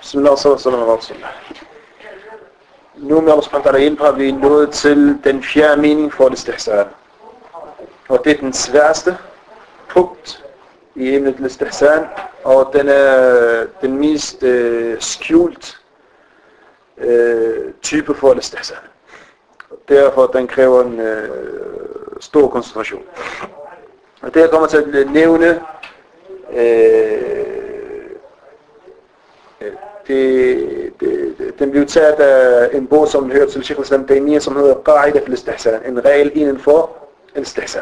Bismillah, sallallahu alaihi wasallam. Nu med Allah subhanahu wa ta'ala har vi nået til den fjerde mening for al-istihsan. Og det er den sværeste punkt i emnet al-istihsan, og den er den mest skjult type for al-istihsan. Derfor den kræver en stor koncentration. Og det kommer til at nævne den blev taget af en bog, som hører til Sheikh al-Islam Taymiyyah, som hedder Qa'ida fil istihsan, en regel inden for al-istihsan.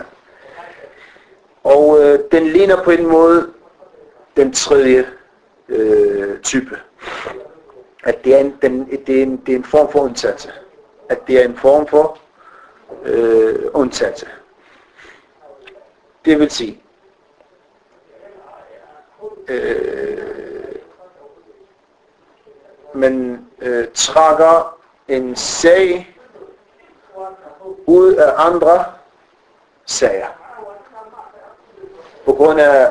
Og den ligner på en måde den tredje type. At det er en form for undtagelse. At det er en form for undtagelse. Det vil sige, man trækker en sag ud af andre sager på grund af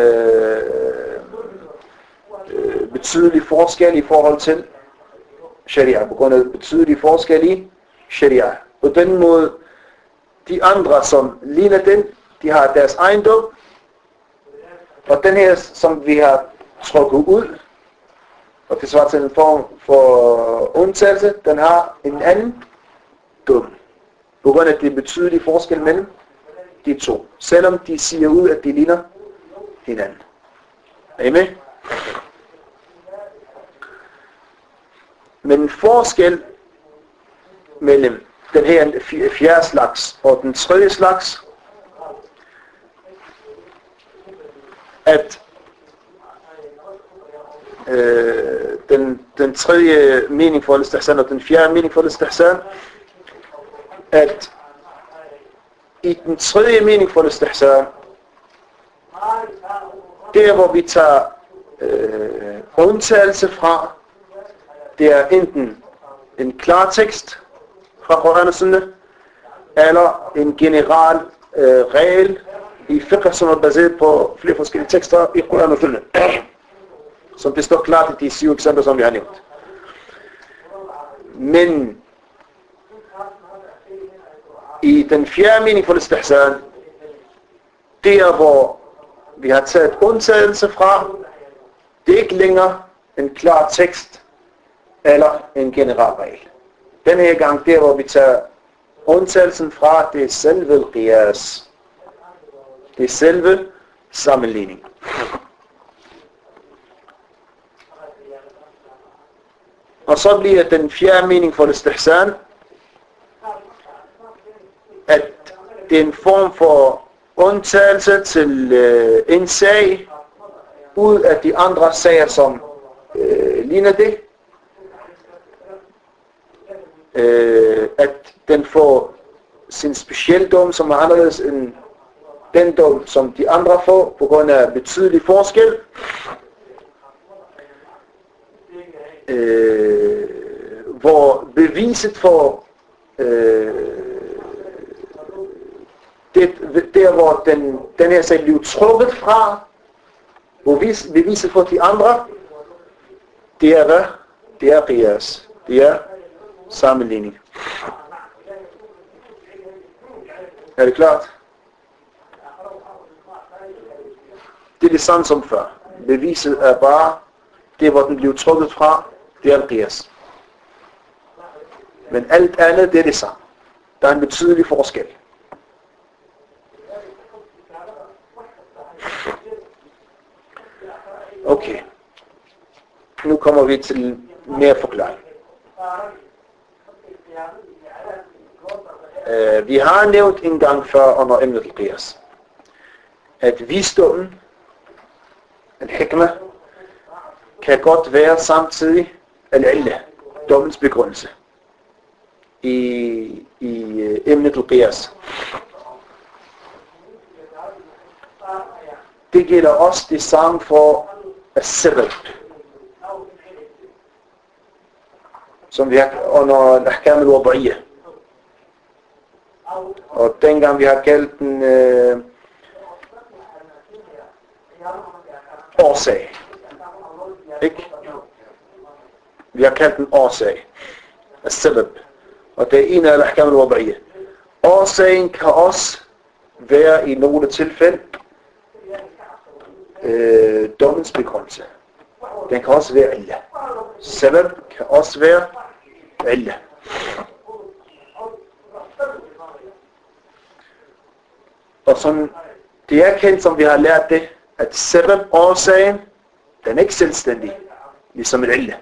betydelig forskel i forhold til sharia, på grund af betydelig forskel i sharia. På den måde, de andre som ligner den, de har deres ejendom, og den her som vi har trukket ud, og det svarer til en form for undtagelse, den har en anden dum. På grund af at det er betydelig forskel mellem de to. Selvom de siger ud, at de ligner hinanden. Er I med? Men en forskel mellem den her fjerde slags og den tredje slags, at den tredje mening for al-istihsan og den fjerde mening for al-istihsan, at i den tredje mening for al-istihsan, der hvor vi tager undtagelse fra, det er enten en klar tekst fra Koran og Sunnah, eller en general regel i fiqh, som er baseret på flere forskellige tekster i Koran og Sunnah. Som det står klart i de 7 eksempler, som vi har nævnt. Men i den fjerde mening for al-istihsan, der hvor vi har taget undtagelse fra, det er ikke længere en klar tekst eller en generel regel. Den her gang, der hvor vi tager undtagelsen fra, det er selve qiyas. Det er selve sammenligning. Og så bliver den fjerde mening for al-istihsan, at det er en form for undtagelse til en sag ud af de andre sager, som ligner det. At den får sin specielle dom, som er anderledes end den dom, som de andre får, på grund af betydelig forskel. Hvor beviset for der hvor den her sag blev trukket fra, hvor beviset for de andre, det er hvad? Det er qiyas. Det er sammenligning. Er det klart? Det er det samme som før. Beviset er bare det, hvor den blev trukket fra, det er qiyas. Men alt andet, det er det samme. Der er en betydelig forskel. Okay. Nu kommer vi til mere forklaring. Vi har nævnt en gang før under emnet al-qiyas, at visdommen, al-hikmah, kan godt være samtidig al-illah, dommens begrundelse i emnet al-qiyas. Det gælder også det samme for al-sabab, som vi har under al-ahkam al-wad'iyah. Og dengang vi har kaldt den årsag. Ikke? Vi har kaldt den årsag. As-sabab. Og det er en af al-ahkam al-wad'iyya. Årsagen kan også være i nogle tilfælde dommens begrundelse. Den kan også være illa. Sabab kan også være illa. Og sådan, det er kendt, som vi har lært det, at sabab, årsagen, den er ikke selvstændig, ligesom et illa.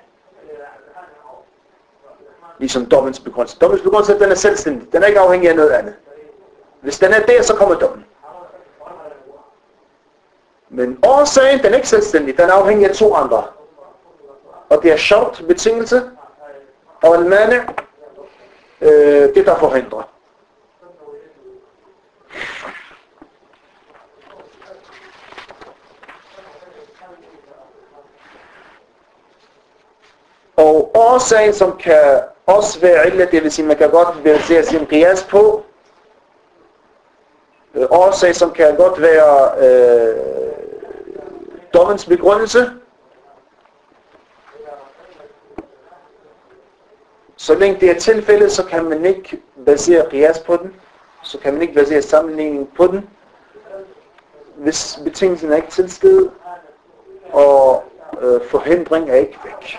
Ligesom dommens begrundelse. Dommens begrundelse, den er selvstændig. Den er ikke afhængig af noget andet. Hvis den er der, så kommer dommen. Men årsagen, den er ikke selvstændig. Den er afhængig af to andre. Og det er shart, betingelse, og al-mani, det der forhindrer. Og årsagen, som kan også være illa, det vil sige, man kan godt basere sin qiyas på. Årsag, som kan godt være dommens begrundelse. Så længe det er tilfældet, så kan man ikke basere qiyas på den. Så kan man ikke basere sammenligning på den. Hvis betingelsen er ikke til stede, og forhindring er ikke væk.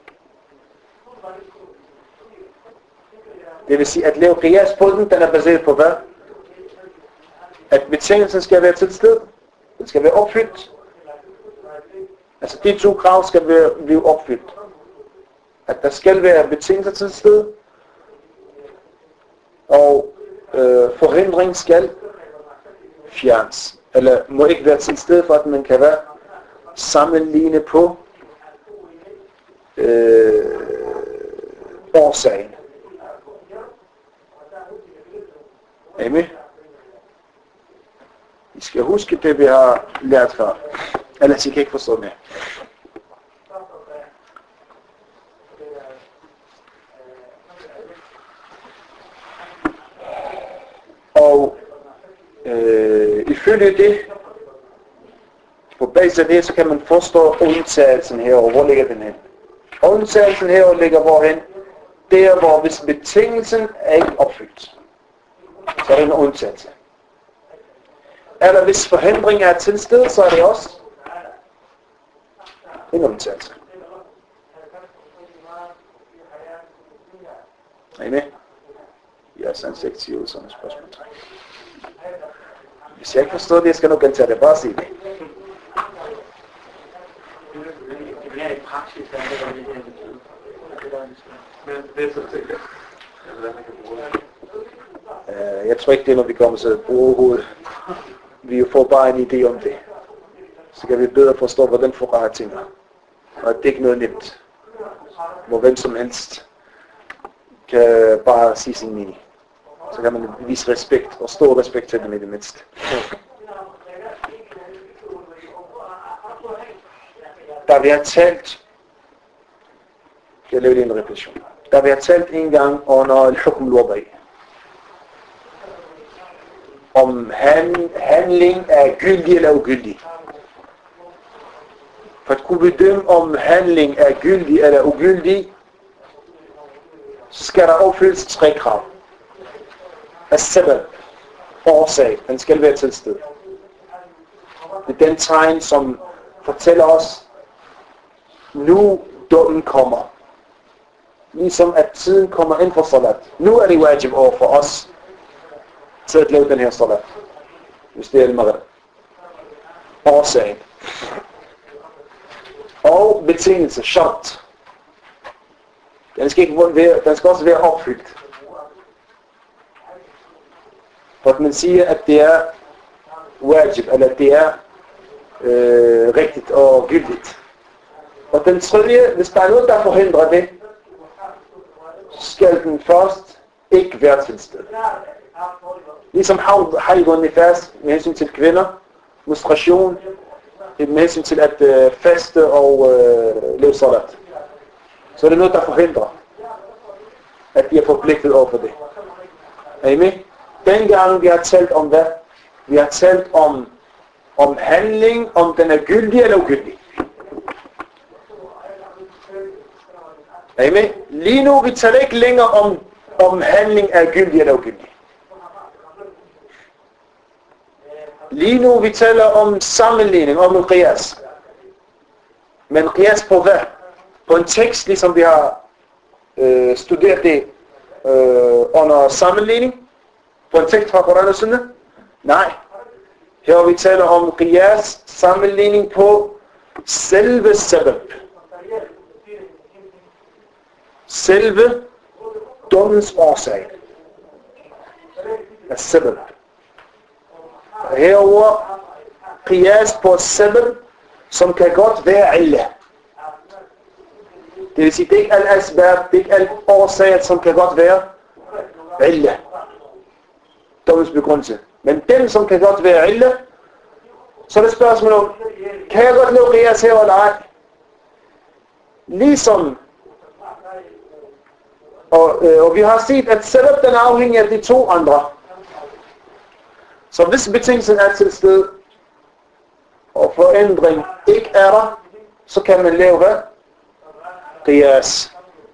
Det vil sige, at lave qiyas på den, den er baseret på hvad? At betingelsen skal være til stede. Den skal være opfyldt. Altså de to krav skal blive opfyldt. At der skal være betingelser til stede. Og forhindring skal fjernes. Eller må ikke være til stede, for at man kan være sammenligne på årsagen. Er I med? I skal huske det, vi har lært før. Ellers I kan ikke forstå mere. Og ifølge det, på basis af det, så kan man forstå undtagelsen her, og hvor ligger den hen? Undtagelsen her ligger hvorhen? Der, hvor hvis betingelsen er ikke opfyldt, så er det en undtagelse. Eller hvis forhindring er til stede, så er det også en undtagelse. Er I med? Jeres ansigt siger ud som et spørgsmålstegn. Hvis jeg ikke forstår det, jeg skal nok gentage det. Bare sige det. Det bliver i praksis, der er det her betyder. Det er så sikkert. Jeg tror ikke, det er noget, vi kommer til at bruge overhovedet. Vi får bare en idé om det. Så kan vi bedre forstå, hvordan Fuqaha tænker. Og det er ikke noget nemt. Hvor hvem som helst kan bare sige sin mening. Så kan man vise respekt, og stor respekt til dem i det mindste. Da vi har talt, jeg laver lige en repetition. Da vi har talt en gang under al-hukm al-wad'i, om handling er gyldig eller ugyldig. For at kunne bedømme, om handling er gyldig eller ugyldig, så skal der opfyldes 3 krav. As-sabab, årsag, den skal være til stede. Det er den tegn, som fortæller os, nu dommen kommer. Ligesom at tiden kommer ind for salat. Nu er det wajib over for os til at lave den her salat. Hvis det er al-maghrib. Årsagen. Og betingelse, shart. Den skal også være opfyldt. For at man siger, at det er wajib, eller at det er rigtigt og gyldigt. Og den tredje, hvis der er noget, der forhindrer det, skal den først ikke være til stede. Ligesom haid og nifas med hensyn til kvinder, menstruation, med hensyn til at faste og lave salat. Så er det noget, der forhindrer, at de er forpligtet over for det. Er I med? Dengang vi har talt om hvad? Vi har talt om handling, om den er gyldig eller ugyldig. Er I med? Lige nu, vi taler ikke længere om handling er gyldig eller ugyldig. Lige nu, vi taler om sammenligning, om en qiyas. Men qiyas på hvad? På en tekst, ligesom vi har studeret det under sammenligning. På en tekst fra Koran og Sunna? Nej. Her vi taler om qiyas, sammenligning på selve sabab. Selve dommens årsag. Sabab. Herover qiyas på sabab, som kan godt være illa. Det vil sige, det er ikke al-asbab, det er ikke al årsager, som kan godt være illa. Dommens begrundelse. Men den, som kan godt være illa, så er det spørgsmål om, kan jeg godt lave qiyas her eller ej? Ligesom, og vi har set, at sabab den er afhængig af de to andre. Så hvis betingelsen er til stede, og forændring ikke er der, så kan man lave hvad? Qiyas.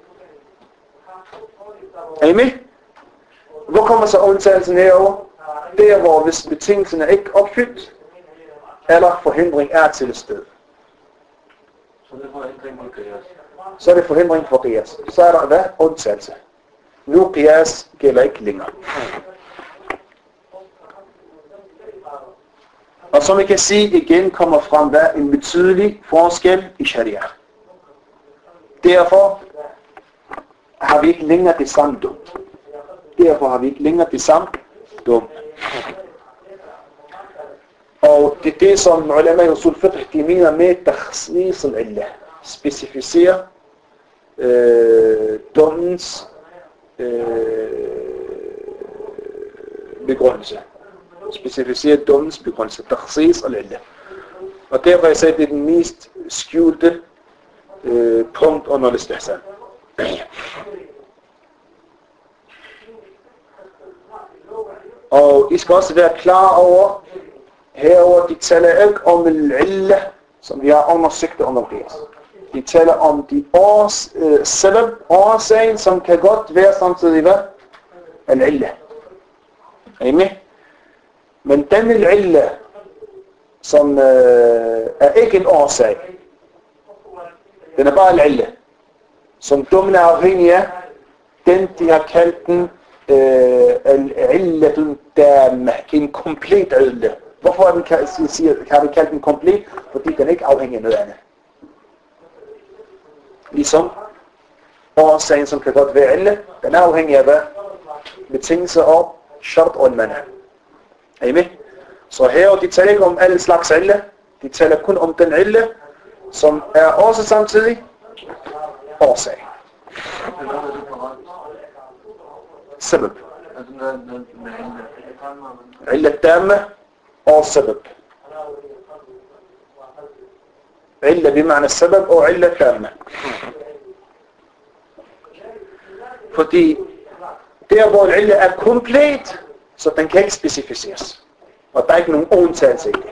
Er I med? Hvor kommer så undtagelsen herover? Der, hvor hvis betingelsen er ikke opfyldt, eller forhindring er til stede. Så det er forhindring for qiyas. Så er det forhindring for qiyas. Så er der hvad? Undtagelse. Nu qiyas gælder ikke længere. Og som I kan sige igen, kommer frem hvad? En betydelig forskel i sharia. Derfor har vi ikke længere det samme dum. Derfor har vi ikke længere det samme dum. Og det er det, som ulama i usul fiqh, de mener med takhsis al-illa. Specificere dommens begrundelse. Specificere dommens begrundelse. Takhsis al-illa. Og derfor jeg sagde, det er den mest skjulte punkt under istihsan. Og I skal også være klar over, herover de taler ikke om al-illa, som vi har undersøgt under qiyas. De taler om de sabab, årsagen, som kan godt være samtidig hvad? Al-illa. Er I med? Men den al-illa, som er ikke en årsag, den er bare al-illa, som dommen er afhængig af, den de har kaldt den al-illatun tamma, en komplet illa. Hvorfor har vi kaldt den komplet? Fordi den ikke afhænger af noget andet. Ligesom årsagen, som kan godt være illa, den er afhængig af hvad? Betingelser og shart og mana. Er I med? Så her de taler ikke om alle slags illa, de taler kun om den illa, som er også samtidig årsag. Sabab. Illa tamma og sabab. Illa bima'na sabab og illa tamma. Fordi der hvor illa er komplet, så den kan ikke specificeres. Og der er ikke nogen undtagelse i det.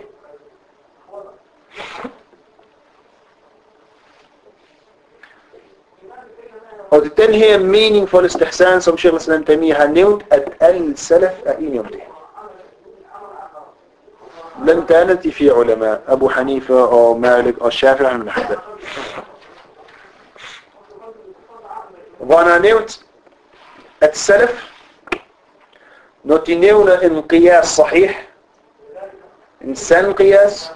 Og det er den her mening for istihsan, som Sheikh al-Islam Taymiyyah har nævnt, at alle salaf er enige om det. Blandt andet de fire ulema, Abu Hanifa og Malik og Shafi'i og Hanbal. Hvor han har nævnt, at salaf, når de nævner en qiyas sahih, en sand qiyas,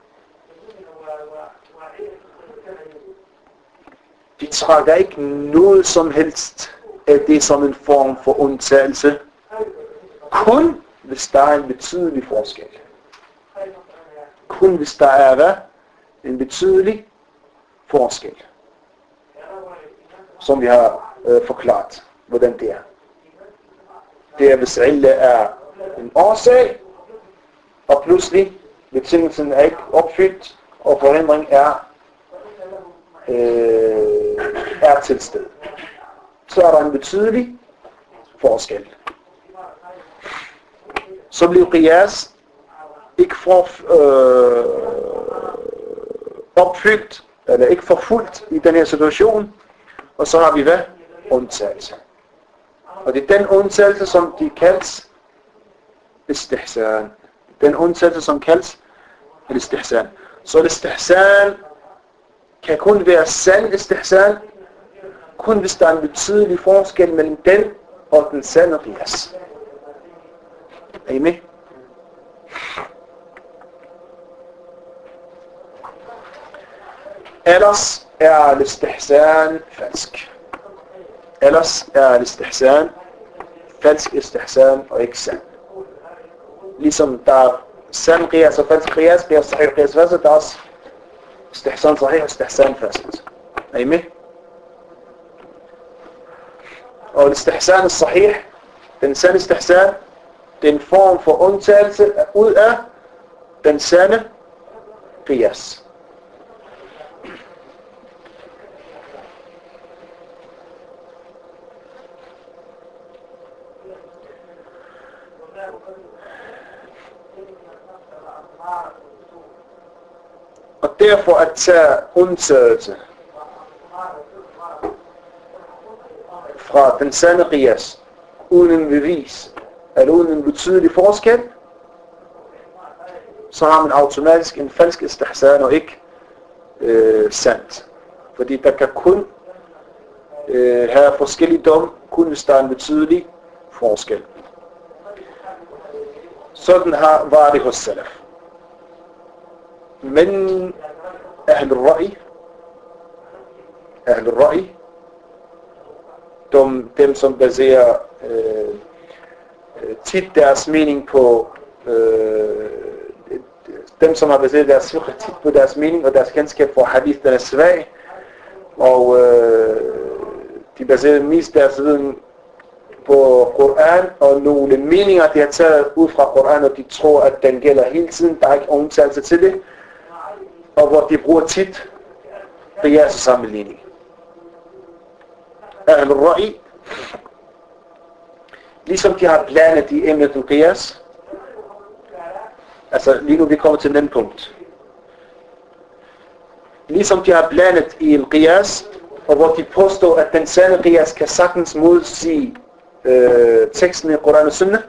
de trækker ikke noget som helst af det som en form for undtagelse, kun hvis der er en betydelig forskel. Kun hvis der er hvad? En betydelig forskel. Som vi har forklaret, hvordan det er. Det er, hvis illa er en årsag, og pludselig betingelsen er ikke opfyldt, og forhindring er til stede. Så er der en betydelig forskel. Så bliver qiyas ikke opfyldt, eller ikke forfulgt i den her situation. Og så har vi hvad? Undtagelse. Og det er den undtagelse, som de kaldes istihsan. Den undtagelse, som kaldes istihsan. Så istihsan kan kun være sand istihsan, kun hvis der er en betydelig forskel mellem den og den sande qiyas. Er I med? Ellers er istihsan falsk. Ellers er istihsan falsk istihsan og ikke sand. Ligesom der er sand qiyas og falsk qiyas, qiyas sahih qiyas fasid, der er også istihsan sahih og istihsan fasid. Er I med? Og istihsan sahih, den sande istihsan, det er en form for undtagelse ud af den sande qiyas. Og derfor at tage undtagelse fra den sande qiyas uden en bevis eller uden en betydelig forskel, så har man automatisk en falsk istihsan og ikke sandt. Fordi der kan kun have forskelligdom, kun hvis der er en betydelig forskel. Sådan var det hos salaf. Men Ahl al-Ra'i, dem som baserer tit deres mening på dem som har baseret deres fiqh tit på deres mening og deres kendskab for hadith, den er svag, og de baserer mest deres viden på Koran og nogle meninger de har taget ud fra Koran, og de tror at den gælder hele tiden, der er ikke undtagelse til det, og hvor de bruger tit qiyas sammenligning. Ahl al-Ra'i, ligesom de har blandet i emnet qiyas, altså lige nu vi kommer til den punkt, ligesom de har blandet i qiyas, og hvor de påstår at den sande qiyas kan sagtens modsige teksten i Koran og Sunnah,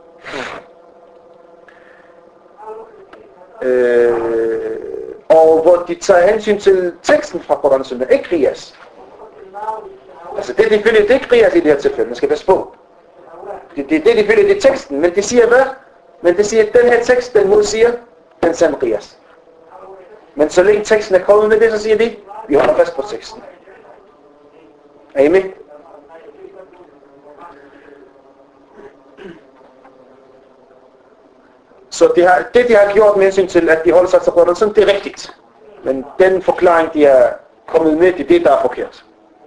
og hvor de tager hensyn til teksten fra Koran og Sunnah, ikke qiyas. Altså det de følger, det er ikke qiyas i det her tilfælde, man skal passe på. Det de følger, det er teksten, men de siger hvad? Men de siger, at den her tekst, den modsiger den sande qiyas. Men så længe teksten er kommet med det, så siger de, vi holder fast på teksten. Er I med? Så det de har gjort med hensyn til, at de holder sig til Koran, det er rigtigt. Men den forklaring, de er kommet med, det er det, der er forkert.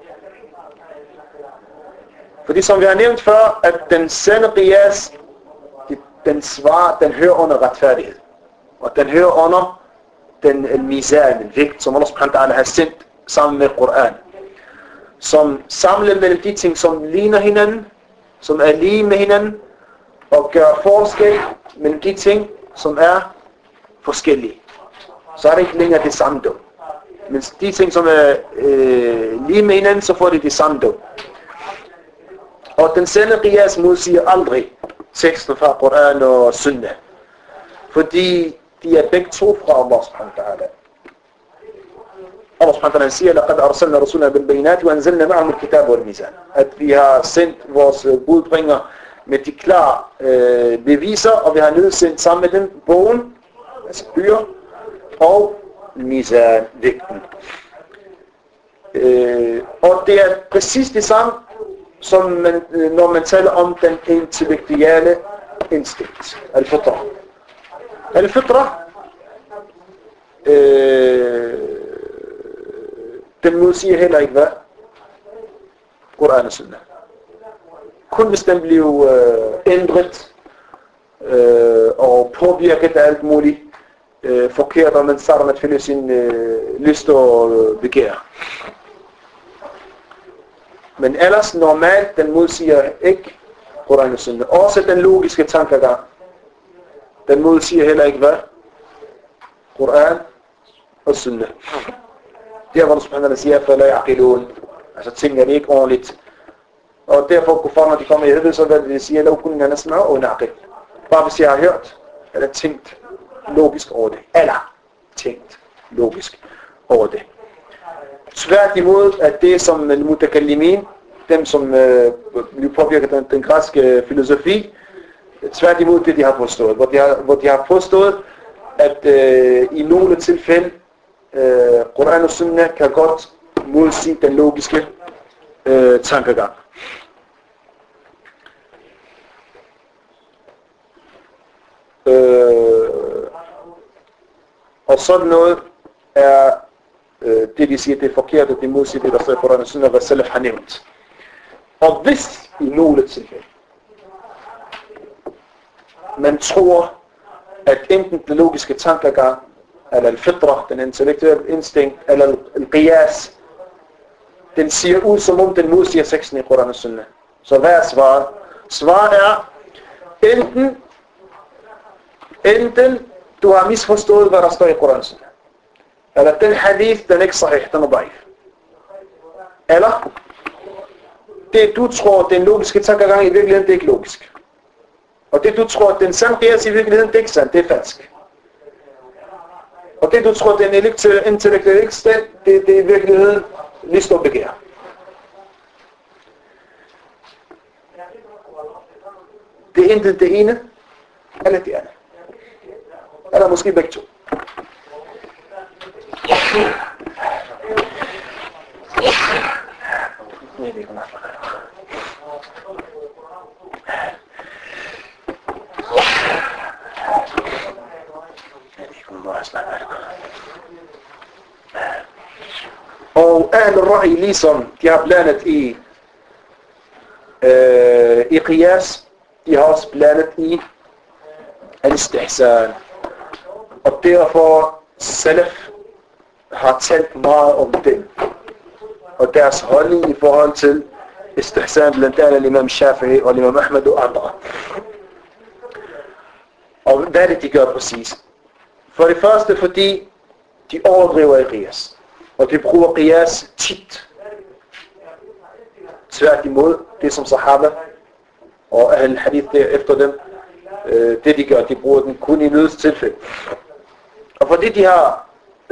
Fordi som vi har nævnt før, at den sande qiyas, den hører under retfærdighed. Og den hører under den mizan, den vægt, som Allah subhanahu wa ta'ala har sendt sammen med Koran. Som samler mellem de ting, som ligner hinanden, som er lige med hinanden, og gør forskel mellem de ting, som er forskellige. Så er det ikke længere det samme dom. Men de ting, som er lige med hinanden, så får de det samme dom. Og den sande qiyas modsiger aldrig teksten fra Koran og Sunnah. Fordi de er begge to fra Allah subhanahu wa ta'ala. Allah subhanahu wa ta'ala siger, لَقَدْ أَرْسَلْنَا رَسُولًا بِالْبَيِّنَاتِ وَأَنزَلْنَا مَعَهُمُ الْكِتَابَ وَالْمِيزَانَ. At vi har sendt vores budbringer med de klare beviser, og vi har nedsendt sammen med dem bogen, altså bøger, og mizan, vægten. Og det er præcis det samme, som når man taler om den intellektuelle instinkt, al-fitra. Al-fitra, den modsiger heller ikke hvad? Koran og Sunnah. Kun hvis den bliver ændret og påvirket af alt muligt forkert, og man starter med at finde sin lyst og begær. Men ellers normalt, den modsiger ikke Koran og Sunnah. Også den logiske tankegang. Den modsiger heller ikke hvad? Koran og Sunnah. Der hvor subhanahu siger, for la yaqilun. Altså tænker det ikke ordentligt. Og derfor kuffar, når de kommer i helvede, så hvad det siger, lav kun nasma og naqil. Bare hvis jeg har hørt, eller tænkt logisk over det. Eller tænkt logisk over det. Tværtimod, at det som al-mutakallimin, dem som bliver påvirket af den græske filosofi, tværtimod det de har påstået. Hvor de har påstået, at i nogle tilfælde, Quran og Sunnah kan godt modsige den logiske tankegang. Og sådan noget er det de siger, det er forkert, at det modsiger det, der står i Quran og Sunnah, hvad Salaf har nævnt. Og hvis i nogle tilfælde man tror, at enten den logiske tankegang, eller al-fitra, den intellektuelle instinkt, eller al-qiyas, den siger ud som om den modsiger teksten i Quran og Sunnah. Så hvad er svaret? Svaret er, enten du har misforstået, hvad der står i Quran og Sunnah. Eller den hadith, den er ikke sahih, den er daif. Eller det du tror, den logiske tankegang i virkeligheden, det er ikke logisk. Og det du tror, den sand qiyas i virkeligheden, det er ikke sandt, det er falsk. Og det du tror, den intellektuelle instinkt, det er i virkeligheden list og begær. Det er enten det ene, eller det andet. Eller måske begge to. Og Ahl al-Ra'i ligesom de har blandet i qiyas, de har også blandet i al-istihsan. Og derfor Salaf har talt meget om det. Og deres holdning i forhold til istihsan blandt andet Imam Shafi'i og Imam Ahmed og andre. Og hvad er det de gør præcis? For det første fordi de overdriver i qiyas. Og de bruger qiyas tit. Tværtimod det som sahaba og Ahl hadith efter dem, det de gør, de bruger den kun i nøds tilfælde. Og fordi de har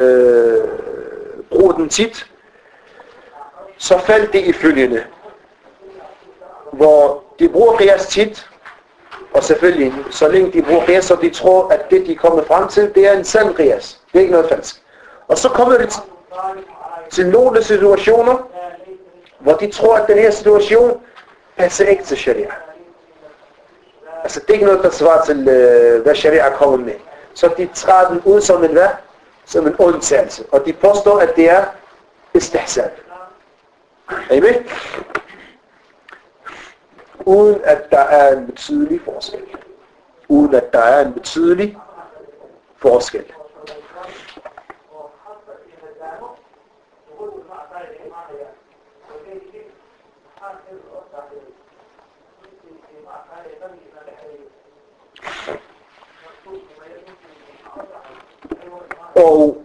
brugt den tit, så faldt det i følgende, hvor de bruger qiyas tit, og selvfølgelig, så længe de bruger qiyas, så de tror, at det de kommer frem til, det er en sand qiyas. Det er ikke noget falsk. Og så kommer det til nogle situationer, hvor de tror, at den her situation passer ikke til sharia. Altså det er ikke noget, der svarer til, hvad sharia kommer med. Så de træder den ud som en hvad? Som en undtagelse. Og de påstår, at det er istihsan. Er I med? Uden at der er en betydelig forskel. Uden at der er en betydelig forskel. Og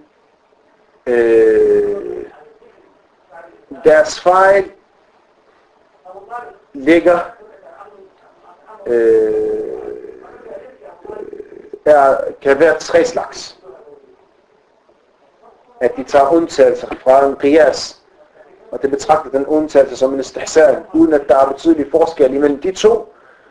deres fejl ligger kan være tre slags. At de tager undtagelser fra en qiyas, og det betragter den undtagelse som en istihsan, uden at der er betydelig forskel imellem de to.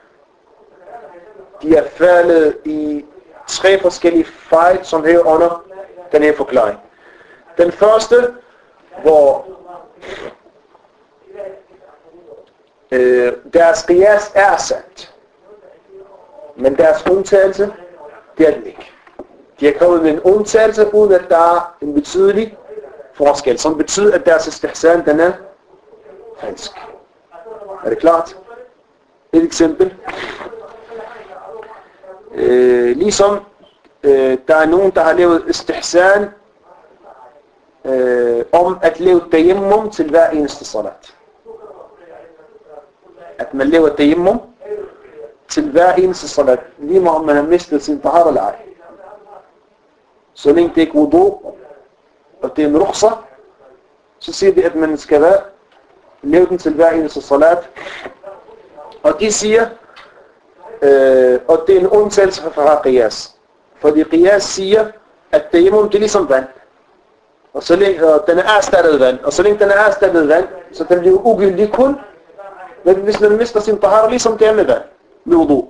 De er faldet i tre forskellige fejl, som hører under den her forklaring. Den første, hvor deres qiyas er sandt, men deres undtagelse, det er den ikke. De er kommet med en undtagelse, uden at der er en betydelig forskel, som betyder, at deres istihsan, den er falsk. Er det klart? Et eksempel. Ligesom der er nogen, der har lavet istihsan om at lave tayammum til hver eneste salat. At man laver tayammum til hver eneste salat, lige meget om man har mistet sin tahara eller ej. Så længe det ikke wudu, og det er en rukhsa, så siger de, at man skal leve den til hver eneste salat. Og de siger, og det er en undtagelse fra qiyas. Fordi qiyas siger, at tayammum det er ligesom vand. Og så længe den er erstattet vand. Og så længe den er erstattet vand, så den bliver ugyldig kun, hvis man mister sin tahara, ligesom det er med vand. Med wudu.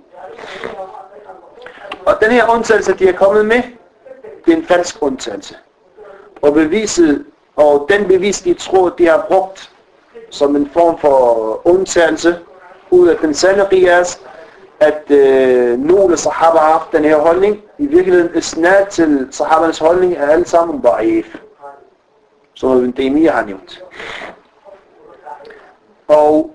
Og den her undtagelse, de er kommet med, det er en falsk undtagelse. Og den bevis, de tror, de har brugt som en form for undtagelse ud af den sande qiyas, at nogle sahaba har haft den her holdning. I virkeligheden isnad til sahabernes holdning er alle sammen da'if, som Ibn Taymiyyah har nævnt. Og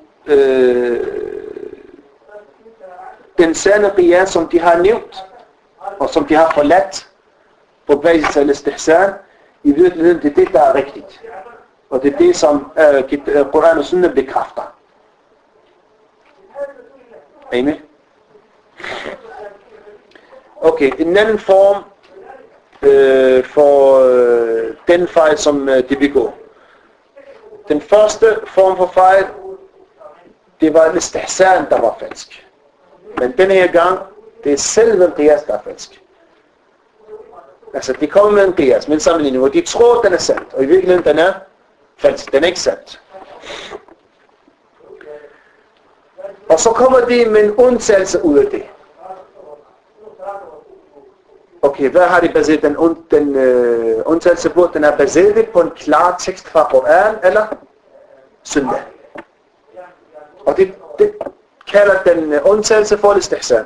den sande qiyas, som de har nævnt, og som de har forladt på basis af al-istihsan, i virkeligheden det er det, der er rigtigt. Og det er det, som Koran og Sunna bekræfter. Er I med? Okay, en anden form for den fejl, som de begår. Den første form for fejl, det var al-istihsan, der var falsk. Men den her gang, det er selve qiyas, der er falsk. Altså, de kommer med en qiyas, med en sammenligning, og de tror, den er sandt, og i virkeligheden, den er falsk. Den er ikke sandt. Og så kommer de med en undtagelse ud af det. Okay, hvad har de baseret den undtagelse på? Den er baseret på en klar tekst fra Koran eller Sunnah. Og det kalder den undtagelse for al-istihsan.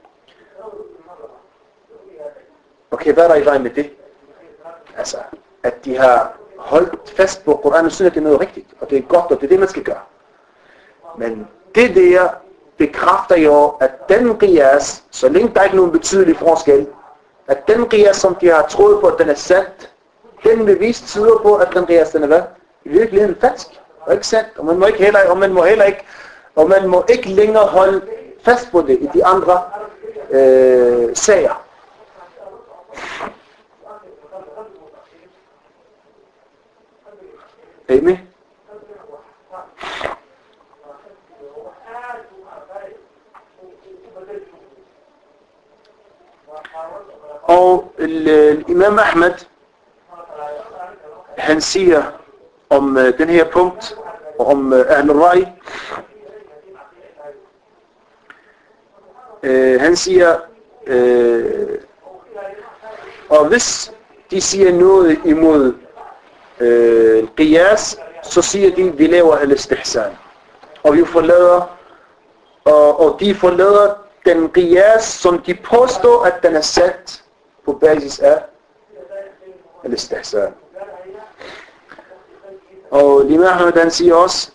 Okay, hvad er der i vejen med det? Altså, at de har holdt fast på Koran og Sunnah, det er noget rigtigt, og det er godt, og det er det, man skal gøre. Men det der bekræfter jo, at den qiyas, så længe der ikke er nogen betydelig forskel, at den qiyas, som de har troet på, at den er sandt, den bevis tyder på, at den qiyas, den er hvad? I virkeligheden falsk, og ikke sandt, og man må ikke længere holde fast på det i de andre sager. Er I med? Og Imam Ahmed, han siger om den her punkt, om Ahl-Rai, han siger, og hvis de siger noget imod qiyas, så siger de, vi laver al-istihsan. Og vi forlader, og de forlader den qiyas, som de påstår, at den er sat på basis af al-istihsan. Og Imam Ahmed, han siger også,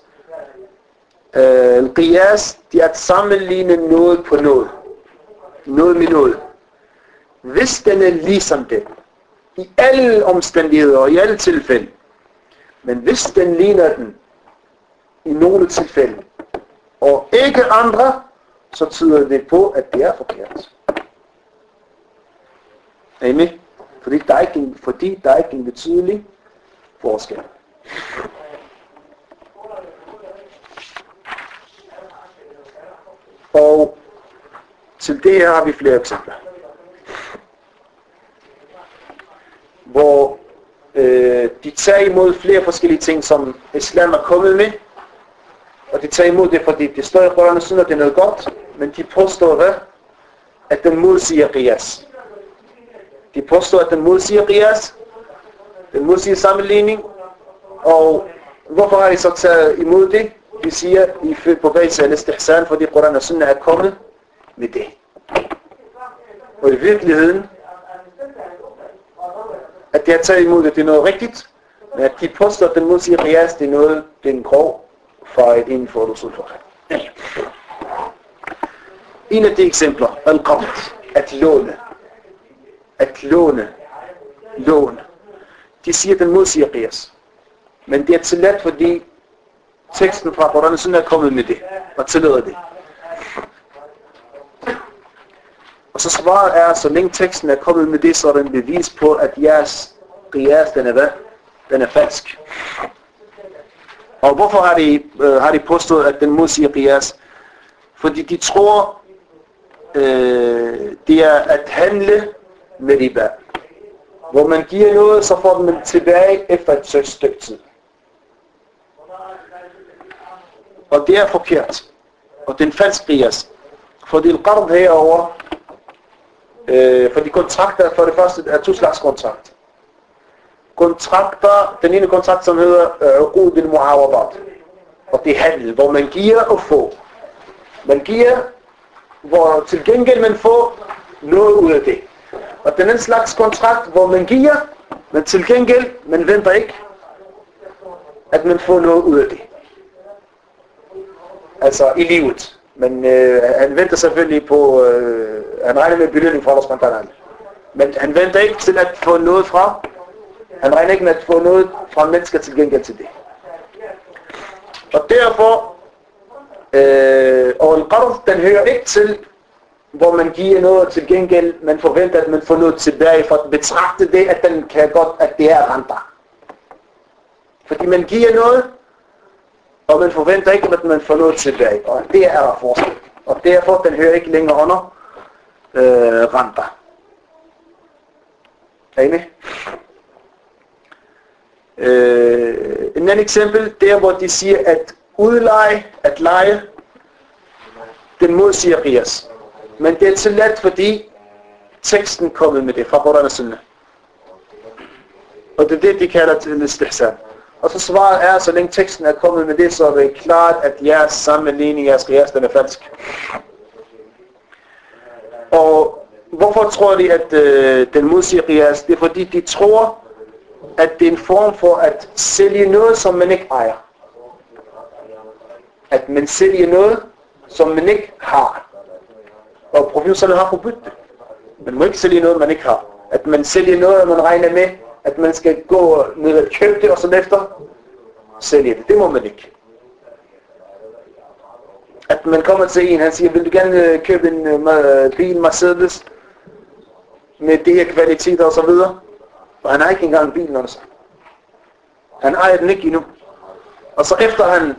al-qiyas, det er at sammenligne noget på noget. Noget med noget. Hvis den er ligesom det, i alle omstændigheder og i alle tilfælde, men hvis den ligner den i nogle tilfælde, og ikke andre, så tyder det på, at det er forkert. Er I med? Fordi der er ikke en betydelig forskel. Og til det her har vi flere eksempler. Hvor de tager imod flere forskellige ting, som islam er kommet med. Og de tager imod det, fordi det står i Koran og Sunnah, det er noget godt. Men de påstår, at den modsiger qiyas. De påstår, at den modsiger qiyas. Den modsiger sammenligning. Og hvorfor har de så taget imod det? De siger, på basis af al-istihsan, fordi Koran og Sunnah er kommet med det. Og i virkeligheden, at de har taget imod det er noget rigtigt, men at de påstår, at den modsiger qiyas, det er noget, det er en grov fejl inden for usul-fiqh. En af de eksempler, al-qard, at låne. At låne. De siger, at den modsiger qiyas. Men det er tilladt, fordi teksten fra Koran og Sunnah er kommet med det, og tillader det. Og så svaret er, så længe teksten er kommet med det, så er der en bevis på, at jeres qiyas, den er falsk. Og hvorfor har de påstået, at den modsiger qiyas? Fordi de tror, det er at handle med riba. Hvor man giver noget, så får man tilbage efter et stykke tid. Og det er forkert. Og det er en falsk qiyas. Fordi al-qard herovre, fordi kontrakter for det første er to slags kontrakt. Kontrakter, den ene kontrakt som hedder uqud al-muawadat. Og det er handel, hvor man giver og får. Man giver, hvor til gengæld man får noget ud af det. Og den anden slags kontrakt, hvor man giver, men til gengæld, man venter ikke, at man får noget ud af det. Altså i livet. Men han venter selvfølgelig på, han regner med belønning fra Allah spontant. Men han venter ikke til at få noget fra, han regner ikke med at få noget fra mennesker til gengæld til det. Og derfor, og al-qard, den hører ikke til, hvor man giver noget til gengæld, man forventer, at man får noget tilbage, for at betragte det, at den kan godt, at det er renter. Fordi man giver noget, og man forventer ikke, at man får noget tilbage. Og det er der forskel. Og derfor, den hører ikke længere under renter. Er I med? En anden eksempel, der hvor de siger, at udleje, at leje, den modsiger qiyas. Men det er tilladt, fordi teksten kommer med det fra Quran og Sunnah. Og det er det, de kalder til istihsan. Og så svaret er, så længe teksten er kommet med det, så er det klart, at jeres sammenligning, jeres qiyas, den er falsk. Og hvorfor tror de, at den modsiger qiyas? Det er fordi, de tror, at det er en form for at sælge noget, som man ikke ejer. At man sælger noget, som man ikke har. Og profeten har forbudt det. Man må ikke sælge noget, man ikke har. At man sælger noget, man regner med, at man skal gå ned og købe det, og så efter sælge det. Det må man ikke. At man kommer til en, han siger, vil du gerne købe en bil Mercedes med det her kvaliteter og så videre? Og han har ikke engang bilen også. Han ejer den ikke endnu. Og så efter han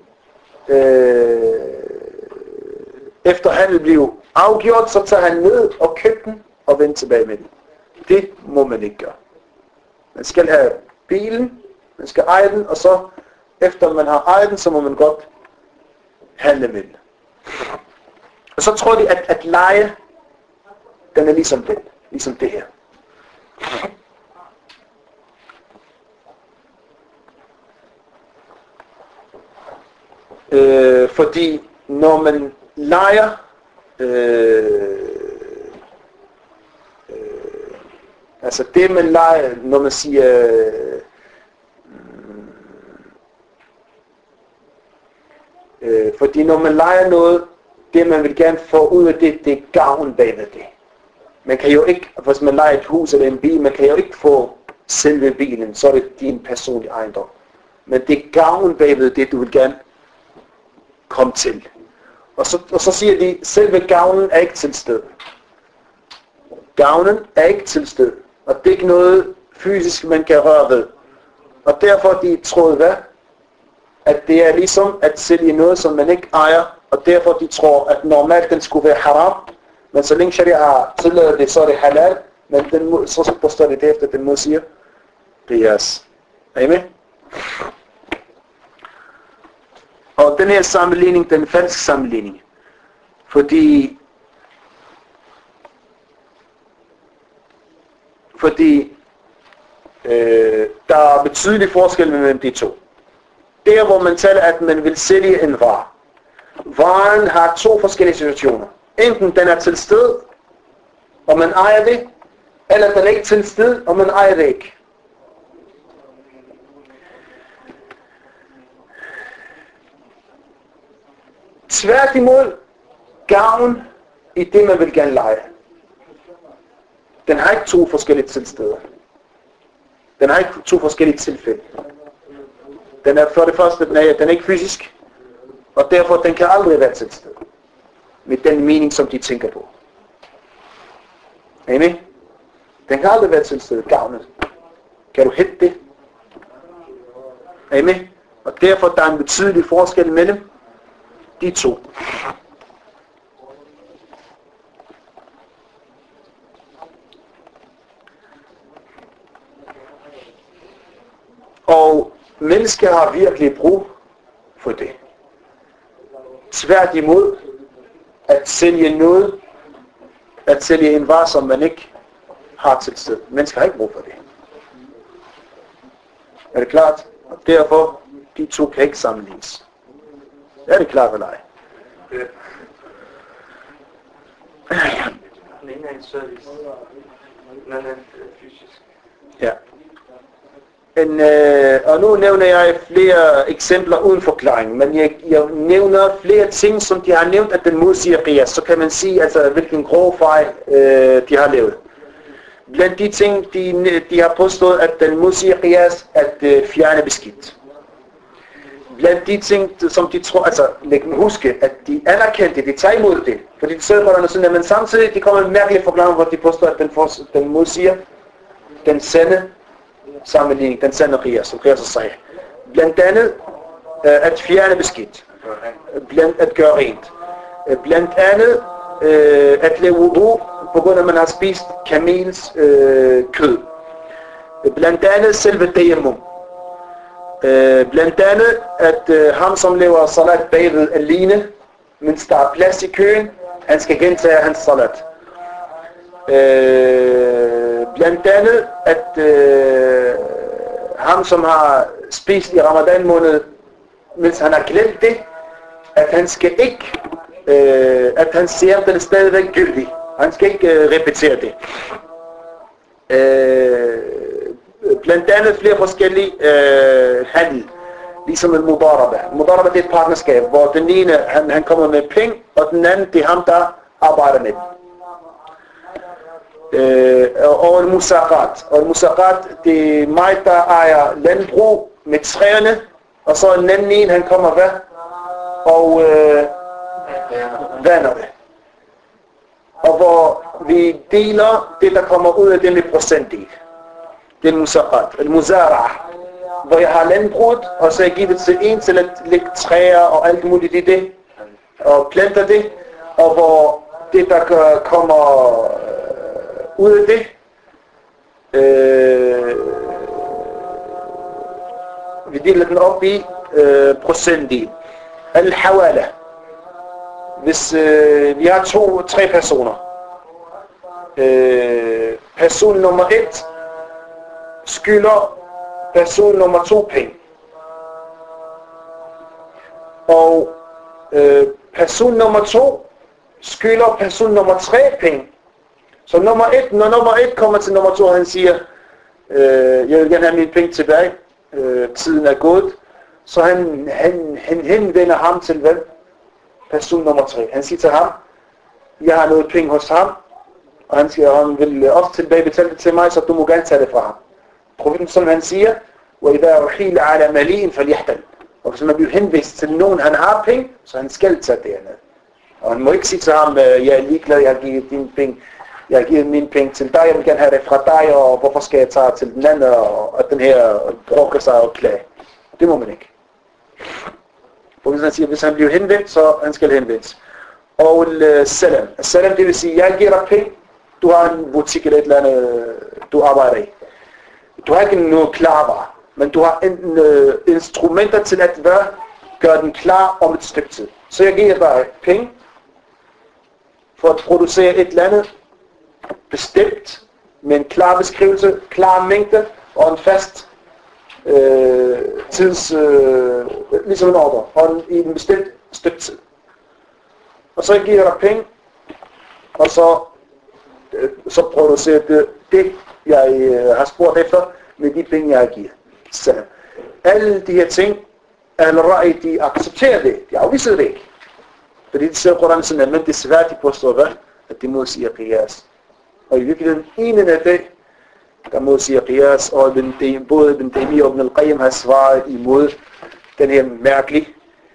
efter handel blev afgjort, så tager han ned og køber den og vender tilbage med den. Det må man ikke gøre. Man skal have bilen, man skal eje den, og så efter man har ejet den, så må man godt handle med den. Og så tror de, at leje, den er ligesom den, ligesom det her. Fordi når man lejer altså det man lejer, når man siger fordi når man lejer noget, det man vil gerne få ud af det, det er gavn bagved det. Man kan jo ikke, hvis man lejer et hus eller en bil, man kan jo ikke få selve bilen, så er det din personlige ejendom. Men det er gavn bagved det, du vil gerne komme til. Og så siger de, selve gavnen er ikke til stede. Gavnen er ikke til stede. Og det er ikke noget fysisk, man kan røre ved. Og derfor de troede hvad? At det er ligesom at sælge noget, som man ikke ejer. Og derfor de tror, at normalt den skulle være haram. Men så længe sharia tillader det, så er det halal. Men den, så påstår det efter, den modsiger qiyas. Er I med? Og den her sammenligning, den er en falsk sammenligning. Fordi der er betydelig forskel mellem de to. Der hvor man taler, at man vil sælge en vare. Varen har to forskellige situationer. Enten den er til sted, og man ejer det, eller den er ikke til sted, og man ejer det ikke. Tværtimod gavn i det, man vil gerne lege. Den har ikke to forskellige tilsteder. Den har ikke to forskellige tilfælde. Den er for det første, den er ikke fysisk, og derfor den kan aldrig være til stede. Med den mening, som de tænker på. Amen? Den kan aldrig være til stede, gavnet. Kan du hætte det? Amen? Og derfor der er en betydelig forskel mellem de to. Og mennesker har virkelig brug for det. Tværtimod, at sælge noget, at sælge en vare, som man ikke har til sted. Mennesker har ikke brug for det. Er det klart? Og derfor, de to kan ikke sammenlignes. Er det klart eller ej? Den ene er en service, den anden er fysisk. Ja. Og nu nævner jeg flere eksempler uden forklaring, men jeg nævner flere ting, som de har nævnt, at den modsiger qiyas. Så kan man sige, altså, hvilken grov fejl de har lavet. Blandt de ting, de har påstået, at den modsiger qiyas, at fjerne beskidt. Blandt de ting, som de tror, altså læg dem huske, at de anerkendte, de tager imod det. Fordi de søger sådan, men samtidig de kommer med mærkelige forklaringer, hvor de påstår, at den modsiger den sande sammenligning, den sande qiyas, som qiyas siger. Blandt andet at fjerne beskidt. Blandt at gøre rent. Blandt andet at lave wudu, på grund af at man har spist kamels kød. Blandt andet selve tayammum. Blandt andet at ham som laver salat bagved alene, mens der er plads i køen, han skal gentage hans salat. Blandt andet at ham som har spist i Ramadan måned, mens han har glemt det, at han skal ikke, at han ser den stadigvæk gyldig. Han skal ikke repetere det. Blandt andet flere forskellige handel, ligesom en mudaraba. Mudaraba det er et partnerskab, hvor den ene han kommer med penge, og den anden det er ham der arbejder med. Og en musaqat. Og en musaqat det er mig der ejer landbrug med træerne, og så en anden en han kommer hvad og vander det. Og hvor vi deler det der kommer ud af det med procentdel. Det er musaqat, al-muzara'a, hvor jeg har landbruget, og så jeg giver det til en til at lægge træer og alt muligt i det, og planter det, og hvor det der kommer ud af det, vi deler den op i procentdel. Al-hawala, hvis vi har 2-3 personer, person nummer 1 skylder person nummer 2 penge. Og person nummer 2 skylder person nummer 3 penge. Så når nummer 1 kommer til nummer 2, han siger, jeg vil gerne have mine penge tilbage, tiden er gået. Så han henvender ham til hvem? Person nummer 3. Han siger til ham, jeg har noget penge hos ham, og han siger, han vil også tilbage betale det til mig, så du må gerne tage det fra ham. Profeten som han siger, وَإِذَا رُحِيلَ عَلَى مَلِيٍ فَلْيَحْتَلْ. Og hvis man bliver henvist til nogen, han har penge, så han skal tage det andet. Og han må ikke sige til ham, jeg er ligeglad, jeg har givet dine penge. Jeg har givet mine penge til dig, jeg vil gerne have det fra dig, og hvorfor skal jeg tage til den anden, og den her brokker sig og klage. Det må man ikke. For hvis han siger, hvis han bliver henvendt, så han skal henvendes. Og salam. Salam det vil sige, jeg giver dig penge, du har en butik eller et eller andet, du arbejder i. Du har ikke noget klarvare, men du har instrumenter til at gøre den klar om et stykke tid. Så jeg giver dig penge for at producere et eller andet bestemt med en klar beskrivelse, klar mængde og en fast tids, ligesom en ordre, og i en bestemt stykke tid. Og så giver jeg dig penge, og så producerer det jeg har spurgt efter med de penge jeg har givet. Så alle de her ting, al-Ra'i, de accepterer det, de afviser det ikke. Fordi det siger Koran sådan, men det er svært, de påstår hvad? At de modsiger qiyas. Og i virkeligheden, en af det, der modsiger qiyas, og både Ibn Taymiyyah og Ibn al-Qayyim har svaret imod den her mærkelige,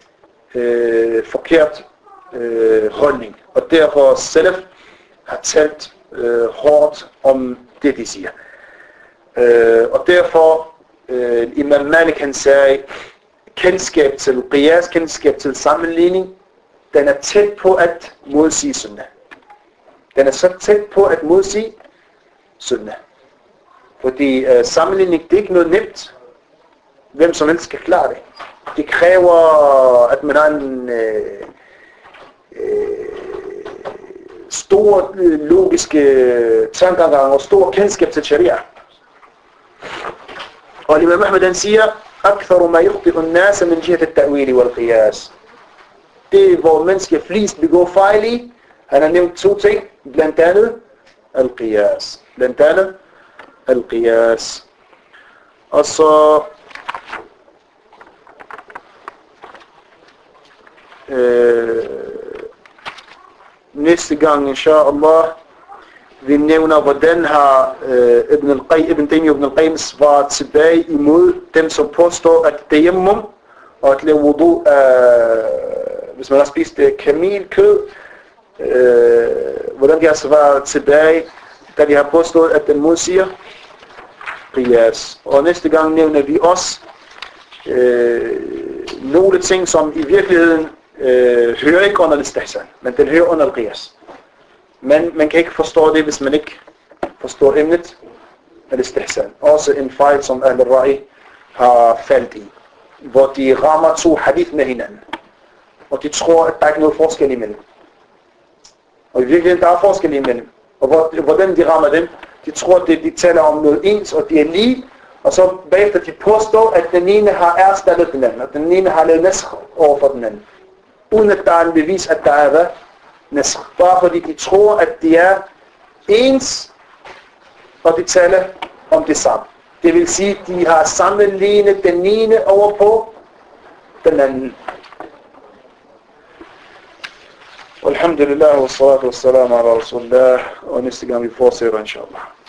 forkert holdning. Og derfor Salaf har talt hårdt om det, de siger. Og derfor Imam Malik han sagde, kendskab til qiyas, kendskab til sammenligning, den er tæt på at modsige sunnah. Den er så tæt på at modsige sunnah. Fordi sammenligning, det er ikke noget nemt. Hvem som helst skal klare det. Det kræver, at man har en stor logiske tankegang og stor kendskab til sharia. Og Imam Ahmed han siger, أكثر ما يخطئ الناس من جهة التأويل والقياس. Det hvor mennesker flest begår fejl i, han har nævnt 2 ting, blandt andet al-qiyas. Blandt andet al-qiyas. Og så næste gang, inshallah, vi nævner, hvordan har Ibn Taymiyyah Ibn al-Qayyim svaret tilbage imod dem, som påstår, at tayammum og at lave wudu, hvis man har spist kamelkød, hvordan de har svaret tilbage, da de har påstået, at den modsiger qiyas. Og næste gang nævner vi også nogle ting, som i virkeligheden hører ikke under al-istihsan, men den hører under al-qiyas. Men man kan ikke forstå det, hvis man ikke forstår emnet al-istihsan. Også en fejl, som al-Ra'i har faldt i, hvor de rammer 2 hadith med hinanden. Og de tror, at der ikke er noget forskel imellem. Og i virkeligheden, der er forskel imellem. Og hvordan de rammer dem, de tror, at de taler om noget ens, og de er lige, og så bagefter de påstår, at den ene har erstallet den anden, og den ene har lavet nasr over for den anden. Uden at der er en bevis, at der er nasr. Bare fordi de tror, at de er ens, og de taler om det samme. Det vil sige, at de har sammenlignet den ene over på den anden. Alhamdulillah, wa salatu wa salam ala rasulullah, og næste gang vi fortsætter, inshallah.